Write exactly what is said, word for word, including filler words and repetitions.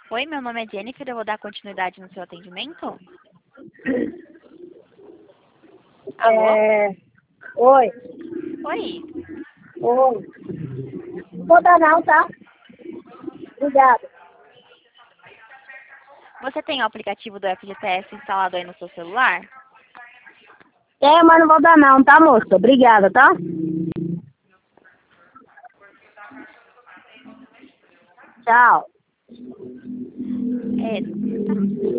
Oi, meu nome é Jennifer, eu vou dar continuidade no seu atendimento? Alô? É... Oi. Oi, Oi. Vou dar não, tá? Obrigada. você tem o aplicativo do F G T S instalado aí no seu celular? É, mas não vou dar não, tá, moça? Obrigada, tá? Tchau. É, tá.